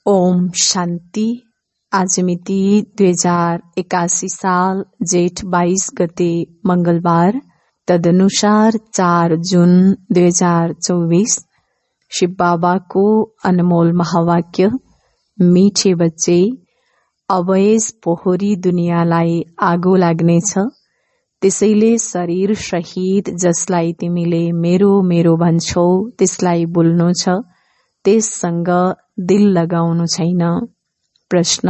ओम शान्ति। आज मिति 2081 साल जेठ 22 गते मंगलबार, तदनुसार 4 जुन 2024। शिव बाबा को अनमोल महावाक्य। मीठे बच्चे, अब यस पोहोरी दुनियाँलाई आगो लाग्नेछ, त्यसैले शरीर सहित जसलाई तिमीले मेरो मेरो भन्छौ त्यसलाई बोल्नु छ, त्यससँग दिल लगाउनु छैन। प्रश्न: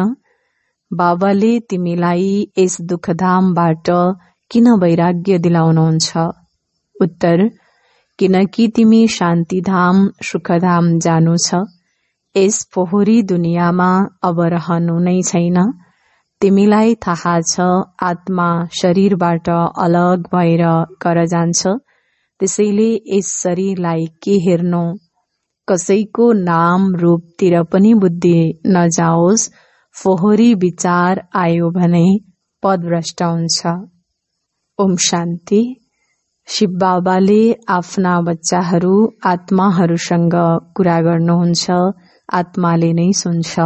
बाबाले तिमीलाई यस दुखधामबाट किन वैराग्य दिलाउनुहुन्छ? उत्तर: किनकि तिमी शान्तिधाम सुखधाम जानु छ। यस पोहोरी दुनियाँमा अब रहनु नै छैन। तिमीलाई थाहा छ आत्मा शरीरबाट अलग भएर कर जान्छ, त्यसैले यस शरीरलाई के हेर्नु? कसैको नाम रूपतिर पनि बुद्धि नजाओस्। फोहोरी विचार आयो भने पदभ्रष्ट हुन्छ। ओम शान्ति। शिव बाबाले आफ्ना बच्चाहरू आत्माहरूसँग कुरा गर्नुहुन्छ, आत्माले नै सुन्छ।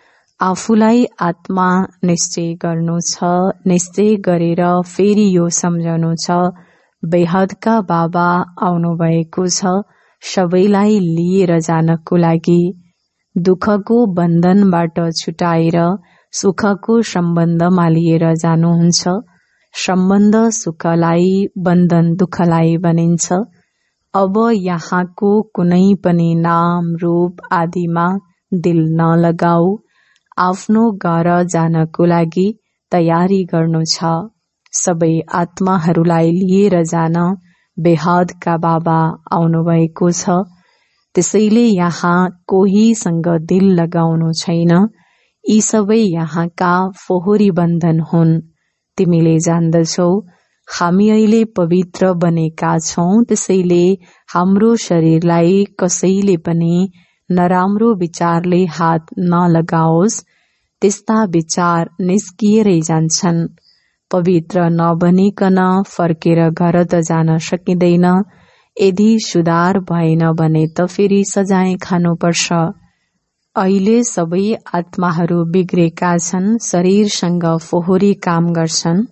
आफूलाई आत्मा निश्चय गर्नु छ, निश्चय गरेर फेरि यो सम्झनु छ, बेहदका बाबा आउनु भएको छ सबैलाई लिएर जानको लागि। दुःखको बन्धनबाट छुटाएर सुखको सम्बन्धमा लिएर जानुहुन्छ। सम्बन्ध सुखलाई, बन्धन दुःखलाई भनिन्छ। अब यहाँको कुनै पनि नाम रूप आदिमा दिल नलगाऊ। आफ्नो घर जानको लागि तयारी गर्नु छ। सबै आत्माहरूलाई लिएर जान बेहदका बाबा आउनु भएको छ, त्यसैले यहाँ कोहीसँग दिल लगाउनु छैन। यी सबै यहाँका फोहोरी बन्धन हुन्। तिमीले जान्दछौ हामी अहिले पवित्र बनेका छौं, त्यसैले हाम्रो शरीरलाई कसैले पनि नराम्रो विचारले हात नलगाओस्। त्यस्ता विचार निस्किएरै जान्छन्। पवित्र नबनिकन फर्केर घर त जान सकिँदैन। यदि सुधार भएन भने त फेरि सजाय खानुपर्छ। अहिले सबै आत्माहरू बिग्रेका छन्, शरीरसँग फोहोरी काम गर्छन्।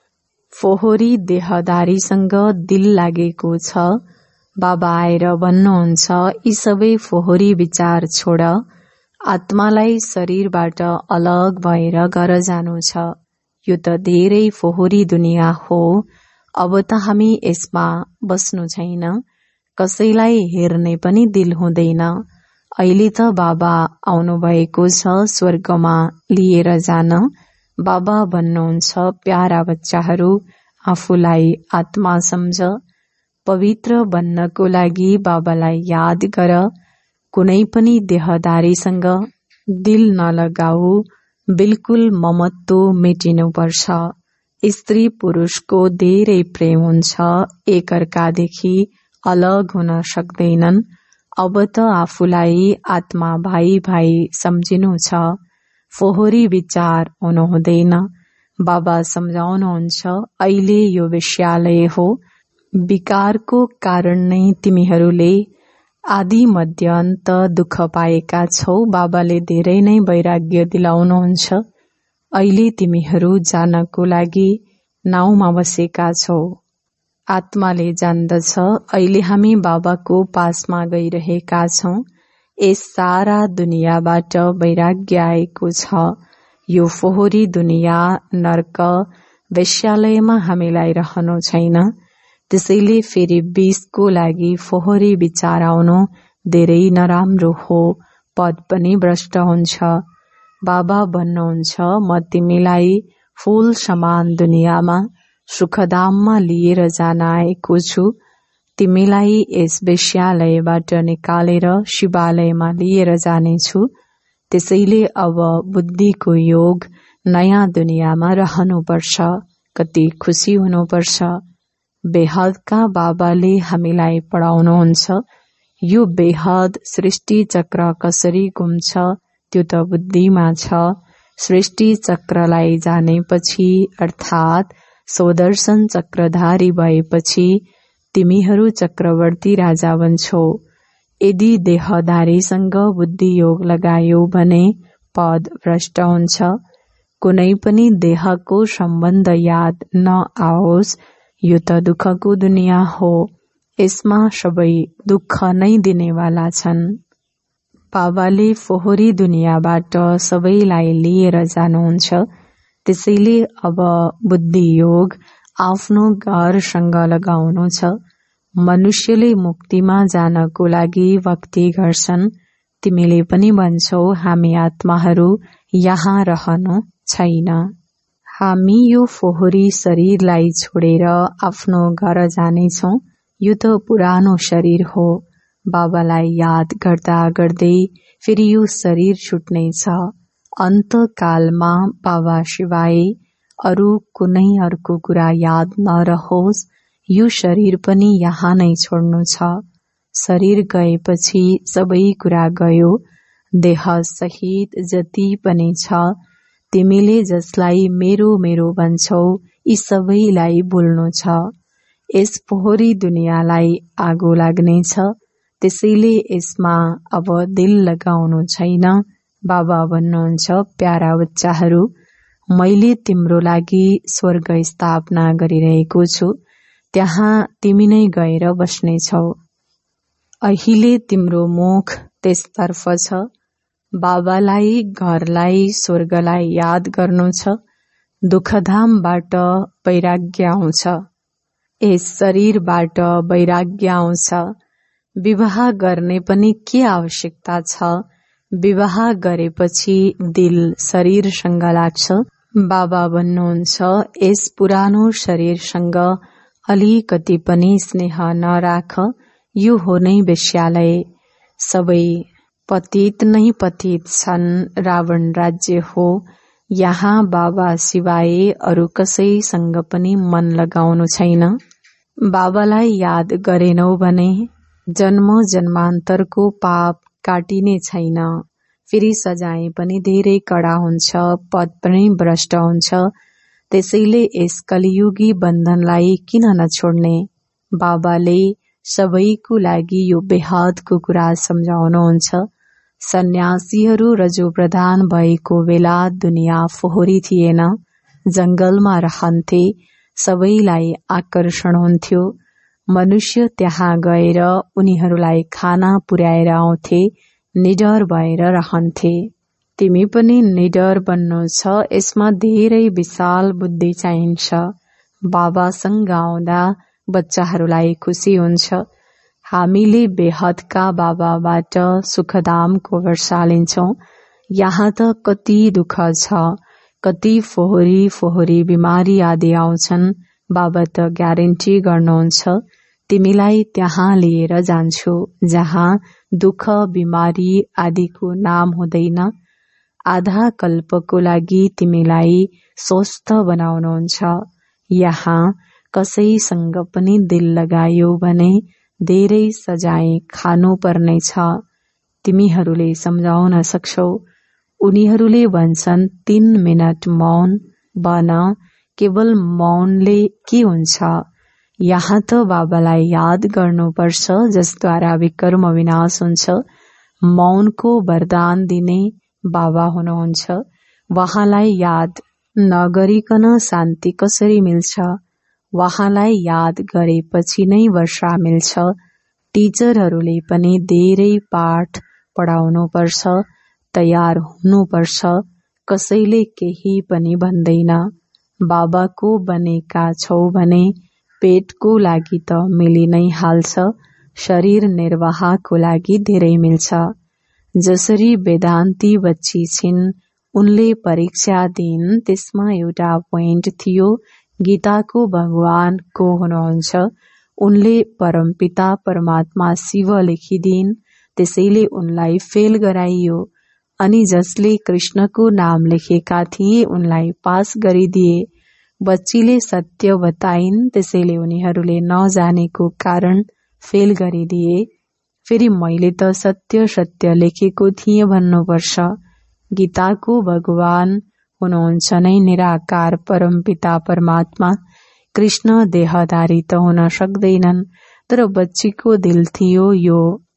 फोहोरी देहदारीसँग दिल लागेको छ। बाबा आएर भन्नुहुन्छ यी सबै फोहोरी विचार छोड, आत्मालाई शरीरबाट अलग भएर घर जानु छ। यो त धेरै फोहोरी दुनियाँ हो। अब त हामी यसमा बस्नु छैन। कसैलाई हेर्ने पनि दिल हुँदैन। अहिले त बाबा आउनु भएको छ स्वर्गमा लिएर जान। बाबा भन्नुहुन्छ प्यारा बच्चाहरू, आफूलाई आत्मा सम्झ। पवित्र बन्नको लागि बाबालाई याद गर। कुनै पनि देहदारीसँग दिल नलगाऊ। बिल्कुल ममत्व मेटिनुपर्छ। स्त्री पुरुषको धेरै प्रेम हुन्छ, एकअर्कादेखि अलग हुन सक्दैनन्। अब त आफूलाई आत्मा भाइ भाइ सम्झिनु छ। फोहोरी विचार हुनु हुँदैन। बाबा सम्झाउनुहुन्छ अहिले यो विश्यालय हो। विकारको कारण नै तिमीहरूले आदि मध्य अन्त दुःख पाएका छौ। बाबाले धेरै नै वैराग्य दिलाउनुहुन्छ। अहिले तिमीहरू जानको लागि नाउँमा बसेका छौ। आत्माले जान्दछ अहिले हामी बाबाको पासमा गइरहेका छौं। यस सारा दुनियाँबाट वैराग्य आएको छ। यो फोहोरी दुनियाँ नर्क वेश्यालयमा हामीलाई रहनु छैन। त्यसैले फेरि विषको लागि फोहोरी विचार आउनु धेरै नराम्रो हो। पद पनि भ्रष्ट हुन्छ। बाबा भन्नुहुन्छ म तिमीलाई फूल समान दुनियाँमा सुखधाममा लिएर जान आएको छु। तिमीलाई यस वेश्यालयबाट निकालेर शिवालयमा लिएर जानेछु। त्यसैले अब बुद्धिको योग नयाँ दुनियाँमा रहनुपर्छ। कति खुसी हुनुपर्छ। बेहदका बाबाले हामीलाई पढाउनुहुन्छ। यो बेहद सृष्टि चक्र कसरी घुम्छ त्यो त बुद्धिमा छ। सृष्टि चक्रलाई जानेपछि अर्थात् सुदर्शन चक्रधारी भएपछि तिमीहरू चक्रवर्ती राजा बन्छौ। यदि देहधारीसँग बुद्धि योग लगायो भने पद भ्रष्ट हुन्छ। कुनै पनि देहको सम्बन्ध याद नआओस्, यो त दुःखको दुनिया हो। यसमा सबै दुःख नै दिनेवाला छन्। बाबाले फोहोरी दुनियाँबाट सबैलाई लिएर जानुहुन्छ। त्यसैले अब बुद्धि योग आफ्नो घरसँग लगाउनु छ। मनुष्यले मुक्तिमा जानको लागि भक्ति गर्छन्। तिमीले पनि भन्छौ हामी आत्माहरू यहाँ रहनु छैन। हामी यो फोहोरी शरीरलाई छोडेर आफ्नो घर जानेछौँ। यो त पुरानो शरीर हो। बाबालाई याद गर्दा गर्दै फेरि यो शरीर छुट्नेछ। अन्तकालमा बाबा सिवाय अरू कुनै अर्को कुरा याद नरहोस्। यो शरीर पनि यहाँ नै छोड्नु छ। शरीर गएपछि सबै कुरा गयो। देह सहित जति पनि छ, तिमीले जसलाई मेरो मेरो भन्छौ, यी सबैलाई भुल्नु छ। यस फोहोरी दुनियाँलाई आगो लाग्नेछ। त्यसैले यसमा अब दिल लगाउनु छैन। बाबा भन्नुहुन्छ, प्यारा बच्चाहरू, मैले तिम्रो लागि स्वर्ग स्थापना गरिरहेको छु। त्यहाँ तिमी नै गएर बस्नेछौ। अहिले तिम्रो मुख त्यसतर्फ छ। बाबालाई, घरलाई, स्वर्गलाई याद गर्नु छ। दुःखधामबाट वैराग्य आउँछ। यस शरीरबाट वैराग्य आउँछ। विवाह गर्ने पनि के आवश्यकता छ? विवाह गरेपछि दिल शरीरसँग लाग्छ। बाबा भन्नुहुन्छ, यस पुरानो शरीरसँग अलिकति पनि स्नेह नराख। यो हो नै वेश्यालय। सबै पतित नै पतित छन्। रावण राज्य हो। यहाँ बाबा सिवाय अरू कसैसँग पनि मन लगाउनु छैन। बाबालाई याद गरेनौ भने जन्म जन्मान्तरको पाप काटिने छैन। फेरि सजाय पनि धेरै कडा हुन्छ। पद पनि भ्रष्ट हुन्छ। त्यसैले यस कलियुगी बन्धनलाई किन नछोड्ने? बाबाले सबैको लागि यो बेहदको कुरा सम्झाउनुहुन्छ। सन्यासीहरू रजो प्रधान भएको बेला दुनिया फोहोरी थिएन। जंगलमा रहन्थे। सबैलाई आकर्षण हुन्थ्यो। मनुष्य त्यहाँ गएर उनीहरूलाई खाना पुर्याएर आउँथे। निडर भएर रहन्थे। तिमी पनि निडर बन्नु छ। यसमा धेरै विशाल बुद्धि चाहिन्छ। बाबासँग आउँदा बच्चाहरूलाई खुसी हुन्छ। हामीले बेहदका बाबाबाट सुखधामको वर्षा लिन्छौँ। यहाँ त कति दुःख छ। कति फोहोरी फोहोरी बिमारी आदि आउँछन्। बाबा त ग्यारेन्टी गर्नुहुन्छ, तिमीलाई त्यहाँ लिएर जान्छु जहाँ दुःख बिमारी आदिको नाम हुँदैन। आधा कल्पको लागि तिमीलाई स्वस्थ बनाउनुहुन्छ। यहाँ कसैसँग पनि दिल लगायो भने धेरै सजाय खानु पर्नेछ। तिमीहरूले सम्झाउन सक्छौ। उनीहरूले भन्छन् 3 मिनट मौन बन। केवल मौनले के हुन्छ? यहाँ त बाबालाई याद गर्नुपर्छ, जसद्वारा विकर्म विनाश हुन्छ। मौनको वरदान दिने बाबा हुनुहुन्छ। वहाँलाई याद नगरिकन शान्ति कसरी मिल्छ? वहाँलाई याद गरेपछि नै वर्षा मिल्छ। टिचरहरूले पनि धेरै पाठ पढाउनुपर्छ, तयार हुनुपर्छ। कसैले केही पनि भन्दैन। बाबाको बनेका छौ भने पेटको लागि त मिलि नै हाल्छ। शरीर निर्वाहको लागि धेरै मिल्छ। जसरी वेदान्ती बच्ची छिन्, उनले परीक्षा दिइन्। त्यसमा एउटा पोइन्ट थियो, गीताको भगवान को हुनुहुन्छ? उनले परमपिता परमात्मा शिव लेखिदिइन्। त्यसैले उनलाई फेल गराइयो। अनि जसले कृष्णको नाम लेखेका थिए उनलाई पास गरिदिए। बच्चीले सत्य बताइन्, त्यसैले उनीहरूले नजानेको कारण फेल गरिदिए। फेरि मैले त सत्य सत्य लेखेको थिएँ भन्नुपर्छ। गीताको भगवान हुनुहुन्छ नै निराकार परमपिता परमात्मा। कृष्ण देहधारी त हुन सक्दैनन्। तर बच्चीको दिल थियो यो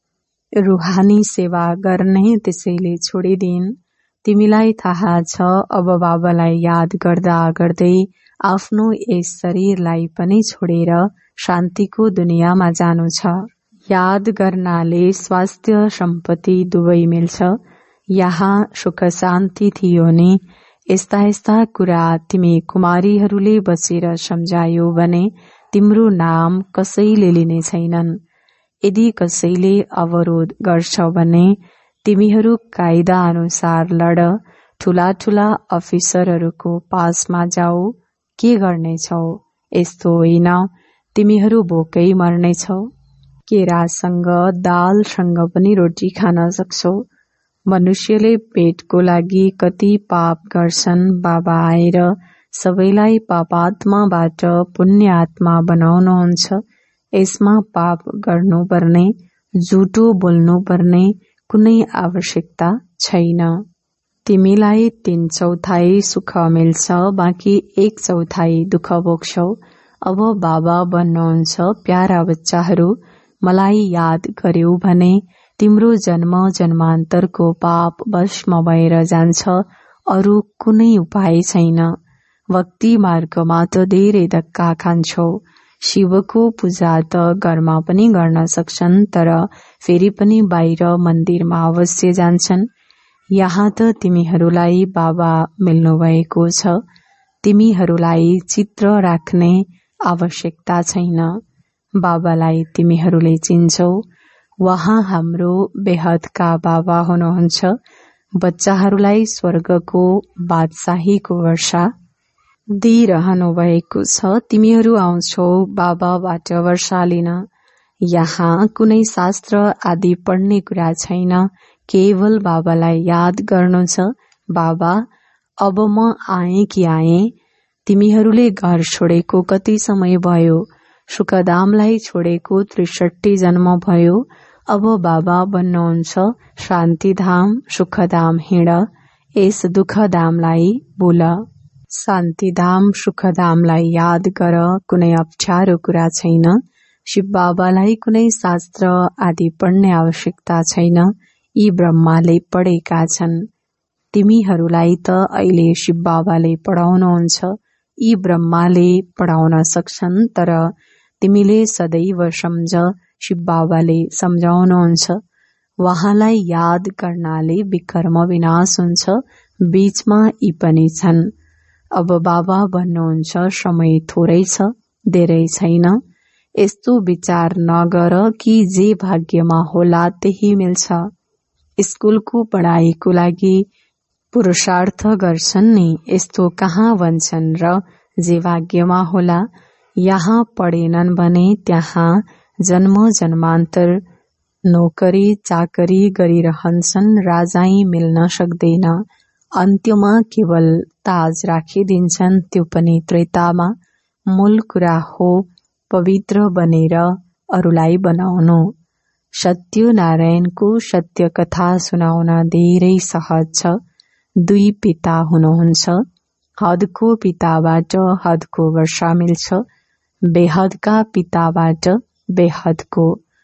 रूहानी सेवा गर्ने त्यसैले छोडिदिन्। तिमीलाई थाहा छ अब बाबालाई याद गर्दा गर्दै आफ्नो यस शरीरलाई पनि छोडेर शान्तिको दुनियाँमा जानु छ। याद गर्नाले स्वास्थ्य सम्पत्ति दुवै मिल्छ। यहाँ सुख शान्ति थियो नि। यस्ता यस्ता कुरा तिमी कुमारीहरूले बसेर सम्झायो भने तिम्रो नाम कसैले लिने छैनन्। यदि कसैले अवरोध गर्छ भने तिमीहरू कायदा अनुसार लड, ठूला ठूला अफिसरहरूको पासमा जाऊ। के गर्नेछौ? यस्तो होइन, तिमीहरू भोकै मर्नेछौ। केरासँग दालसँग पनि रोटी खान सक्छौ। मनुष्यले पेटको लागि कति पाप गर्छन्। बाबा आएर सबैलाई पापात्माबाट पुण्य आत्मा बनाउनुहुन्छ। यसमा पाप गर्नुपर्ने, झुटो बोल्नुपर्ने कुनै आवश्यकता छैन। तिमीलाई 3/4 सुख मिल्छ, बाँकी 1/4 दुःख भोग्छौ। अब बाबा भन्नुहुन्छ, प्यारा बच्चाहरू, मलाई याद गर्यौ भने तिम्रो जन्म जन्मान्तरको पाप भस्म भएर जान्छ। अरू कुनै उपाय छैन। भक्ति मार्गमा त धेरै धक्का खान्छौ। शिवको पूजा त घरमा पनि गर्न सक्छन्, तर फेरि पनि बाहिर मन्दिरमा अवश्य जान्छन्। यहाँ त तिमीहरूलाई बाबा मिल्नुभएको छ। तिमीहरूलाई चित्र राख्ने आवश्यकता छैन। बाबालाई तिमीहरूले चिन्छौ। वहाँ हाम्रो बेहदका बाबा हुनुहुन्छ। बच्चाहरूलाई स्वर्गको बादशाहीको वर्षा दिइरहनु भएको छ। तिमीहरू आउँछौ बाबाबाट वर्षा लिन। यहाँ कुनै शास्त्र आदि पढ्ने कुरा छैन। केवल बाबालाई याद गर्नु छ। बाबा, अब म आएँ कि आएँ? तिमीहरूले घर छोडेको कति समय भयो? सुखधामलाई छोडेको 63 जन्म भयो। अब बाबा भन्नुहुन्छ, शान्तिधाम सुखधाम हिँड, यस दुःखधामलाई भुल। शान्तिधाम सुखधामलाई याद गर, कुनै अप्ठ्यारो कुरा छैन। शिव बाबालाई कुनै शास्त्र आदि पढ्ने आवश्यकता छैन। यी ब्रह्माले पढेका छन्। तिमीहरूलाई त अहिले शिव बाबाले पढाउनुहुन्छ। यी ब्रह्माले पढाउन सक्छन्, तर तिमीले सदैव सम्झ, शिव बाबाले सम्झाउनुहुन्छ। वहाँलाई याद गर्नाले विकर्म विनाश हुन्छ। बीचमा यी पनि छन्। अब बाबा भन्नुहुन्छ, समय थोरै छ, धेरै छैन। यस्तो विचार नगर कि जे भाग्यमा होला त्यही मिल्छ। स्कुलको पढाइको लागि पुरुषार्थ गर्छन् नि, यस्तो कहाँ भन्छन् र जे भाग्यमा होला। यहाँ पढेनन् भने त्यहाँ जन्म जन्मान्तर नोकरी चाकरी गरिरहन्छन्। राजाई मिल्न सक्दैन। अन्त्यमा केवल ताज राखिदिन्छन्, त्यो पनि त्रेतामा। मूल कुरा हो पवित्र बनेर अरूलाई बनाउनु। सत्यनारायणको सत्य कथा सुनाउन धेरै सहज छ। 2 पिता हुनुहुन्छ। हदको पिताबाट हदको वर्षा मिल्छ। बेहदका पिताबाट बेहदको।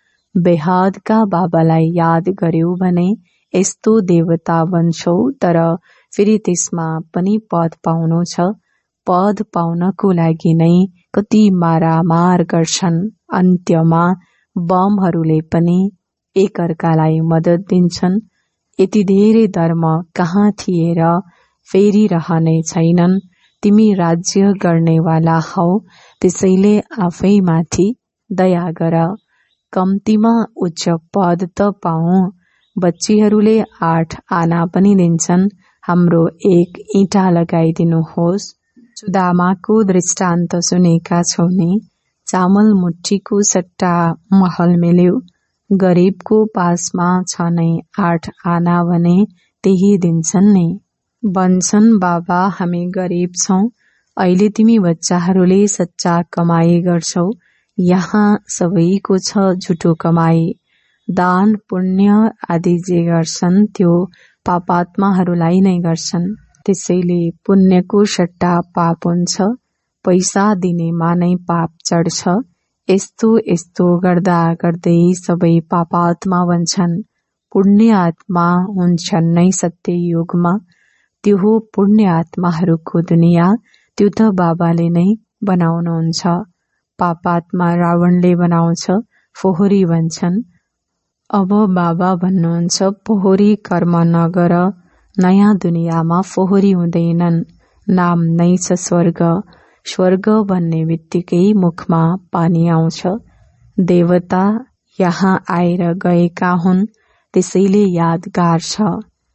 बेहदका बाबालाई याद गर्यौ भने यस्तो देवता बन्छौ, तर फेरि त्यसमा पनि पद पाउनु छ। पद पाउनको लागि नै कति मारामार गर्छन्। अन्त्यमा बमहरूले पनि एकअर्कालाई मद्दत दिन्छन्। यति धेरै धर्म कहाँ थिए र फेरि रहने छैनन्। तिमी राज्य गर्नेवाला हौ, त्यसैले आफैमाथि दया गर। कम्तीमा उच्च पद त पाऊ। बच्चीहरूले 8 आना पनि दिन्छन्। हाम्रो 1 इँटा लगाइदिनुहोस्। सुदामाको दृष्टान्त सुनेका छौ नि। चामल मुठीको सट्टा महल मिल्यो। गरीबको पासमा छ नै 8 आना भने त्यही दिन्छन् नि। भन्छन्, बाबा हामी गरीब छौं। अहिले तिमी बच्चाहरूले सच्चा कमाई गर्छौ। यहाँ सबैको छ झुटो कमाई। दान पुण्य आदि जे गर्छन् त्यो पापात्माहरूलाई नै गर्छन्। त्यसैले पुण्यको सट्टा पाप हुन्छ। पैसा दिनेमा नै पाप चढ्छ। यस्तो यस्तो गर्दा गर्दै सबै पापात्मा बन्छन्, पुण्य आत्मा हुन्छन् नै सत्य युगमा। त्यो हो पुण्य आत्माहरूको दुनियाँ, त्यो त बाबाले नै बनाउनुहुन्छ। पापात्मा रावणले बनाउँछ, फोहोरी भन्छन्। अब बाबा भन्नुहुन्छ फोहोरी कर्म नगर, नयाँ दुनियाँमा फोहोरी हुँदैनन्। नाम नै छ स्वर्ग, स्वर्ग भन्ने बित्तिकै मुखमा पानी आउँछ। देवता यहाँ आएर गएका हुन्, त्यसैले यादगार छ।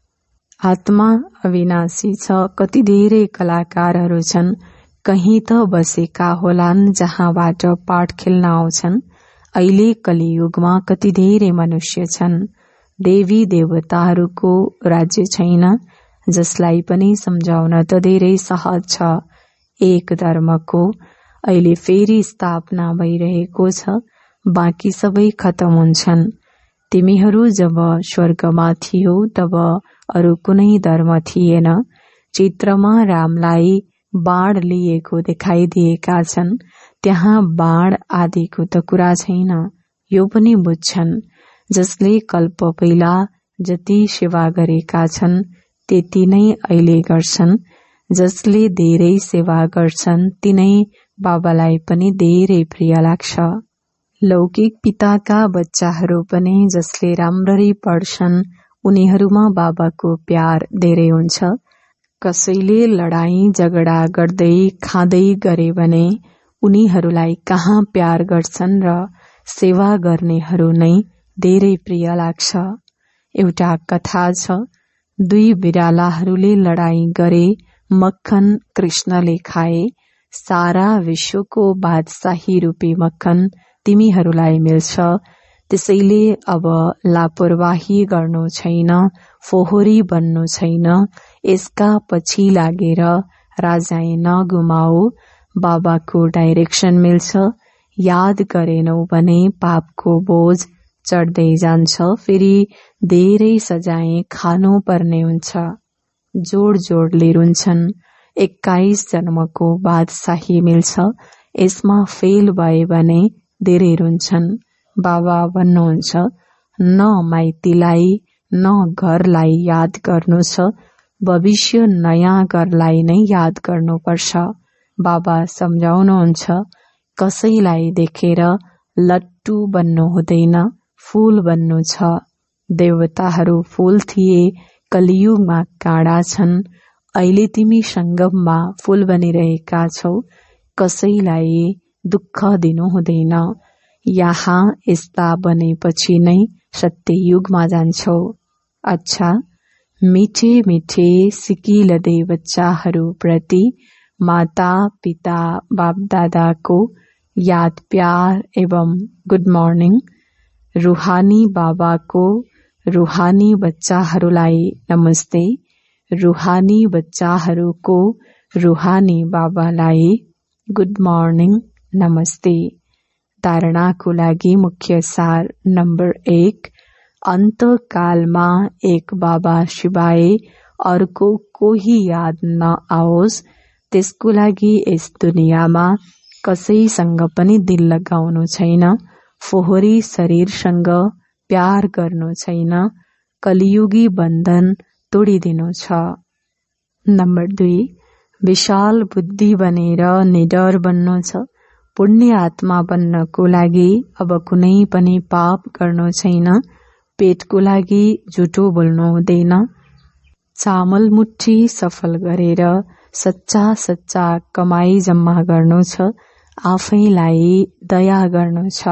आत्मा अविनाशी छ। कति धेरै कलाकारहरू छन्, कहीँ त बसेका होलान् जहाँबाट पाठ खेल्न आउँछन्। अहिले कलियुगमा कति धेरै मनुष्य छन्। देवी देवताहरूको राज्य छैन, जसलाई पनि सम्झाउन त धेरै सहज छ। एक धर्मको अहिले फेरि स्थापना भइरहेको छ, बाँकी सबै खतम हुन्छन्। तिमीहरू जब स्वर्गमा थियौ तब अरू कुनै धर्म थिएन। चित्रमा रामलाई बाण लिएको देखाइदिएका छन्, त्यहाँ बाण आदिको त कुरा छैन। यो पनि बुझ्छन्, जसले कल्प पहिला जति सेवा गरेका छन् त्यति नै अहिले गर्छन्। जसले धेरै सेवा गर्छन् तिनै बाबालाई पनि धेरै प्रिय लाग्छ। लौकिक पिताका बच्चाहरू पनि जसले राम्ररी पढ्छन् उनीहरूमा बाबाको प्यार धेरै हुन्छ। कसैले लडाईँ झगडा गर्दै खाँदै गरे भने उनीहरूलाई कहाँ प्यार गर्छन् र सेवा गर्नेहरू नै धेरै प्रिय लाग्छ। एउटा कथा छ, दुई बिरालाहरूले लडाईँ गरे, मक्खन कृष्णले खाए। सारा विश्वको बादशाही रूपी मक्खन तिमीहरूलाई मिल्छ, त्यसैले अब लापरवाही गर्नु छैन, फोहोरी बन्नु छैन। यसका पछि लागेर राजाई नगुमाऊ, बाबाको डाइरेक्सन मिल्छ। याद गरेनौ भने पापको बोझ चढ्दै जान्छ, फेरि धेरै सजाय खानु पर्ने हुन्छ। जोड जोडले रुन्छन्, 21 जन्मको बादशाही मिल्छ। यसमा फेल भए भने धेरै रुन्छन्। बाबा भन्नुहुन्छ, न माइतीलाई न घरलाई याद गर्नु छ, भविष्य नयाँ घरलाई नै याद गर्नुपर्छ। बाबा सम्झाउनुहुन्छ, कसैलाई देखेर लट्टु बन्नु हुँदैन, फूल बन्नु छ। देवताहरू फूल थिए, कलियुगमा काँडा छन्। अहिले तिमी सङ्गममा फूल बनिरहेका छौ, कसैलाई दुःख दिनु हुँदैन। यहाँ यस्ता बनेपछि नै सत्य युगमा जान्छौ। अच्छा, मिठे मिठे सिकिलदै बच्चाहरू प्रति माता पिता बाप दादाको याद प्यार एवं गुड मर्निङ। रूहानी बाबाको रूहानी बच्चाहरूलाई नमस्ते। रूहानी बच्चाहरूको रूहानी बाबालाई गुड मर्निङ नमस्ते। धारणाको लागि मुख्य सार नम्बर 1, अन्तकालमा एक बाबा सिवाय अर्को कोही याद नआओस्, त्यसको लागि यस दुनियाँमा कसैसँग पनि दिल लगाउनु छैन। फोहोरी शरीरसँग प्यार गर्नु छैन। कलियुगी बन्धन तोडिदिनु छ। नम्बर 2, विशाल बुद्धि बनेर निडर बन्नु छ। पुण्य आत्मा बन्नको लागि अब कुनै पनि पाप गर्नु छैन। पेटको लागि झुटो बोल्नु हुँदैन। चामल मुठी सफल गरेर सच्चा सच्चा कमाई जम्मा गर्नु छ। आफैलाई दया गर्नु छ।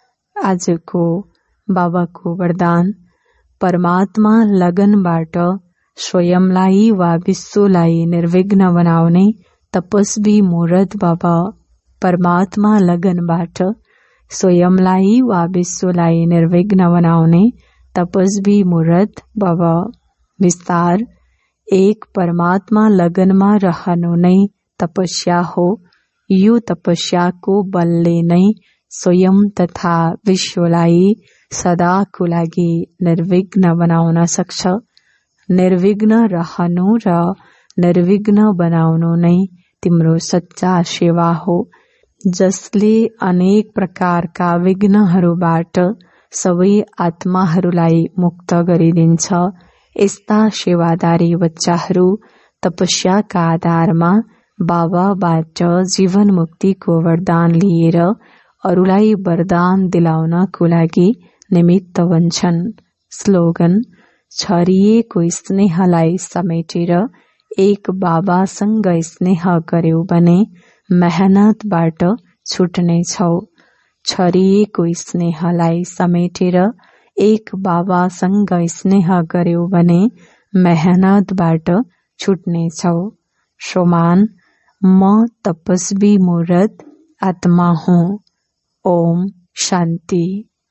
आजको बाबाको वरदान, परमात्मा लगनबाट स्वयंलाई वा विश्वलाई निर्विघ्न बनाउने तपस्वी मुरद बाबा। परमात्मा लगनबाट स्वयंलाई वा विश्वलाई निर्विघ्न बनाउने तपस्वी मुरद बाबा। विस्तार, एक परमात्मा लगनमा रहनु नै तपस्या हो। यो तपस्याको बलले नै स्वयं तथा विश्वलाई सदाको लागि निर्विघ्न बनाउन सक्छ। निर्विघ्न रहनु र निर्विघ्न बनाउनु नै तिम्रो सच्चा सेवा हो। जसले अनेक प्रकारका विघ्नहरूबाट सबै आत्माहरूलाई मुक्त गरिदिन्छ। यस्ता सेवादारी बच्चाहरू तपस्याका आधारमा बाबाबाट जीवन मुक्तिको वरदान लिएर अरूलाई वरदान दिलाउनको लागि निमित्त बन्छन्। स्लोगन: छरिएको स्नेहलाई समेटेर एक बाबासँग स्नेह गर्यौ भने मेहनतबाट छुट्नेछौ। छरिएको स्नेहलाई समेटेर एक बाबासँग स्नेह गर्यौ भने मेहनतबाट छुट्नेछौ। श्रोमान: म तपस्वी मूर्त आत्मा हूँ। ओम शान्ति।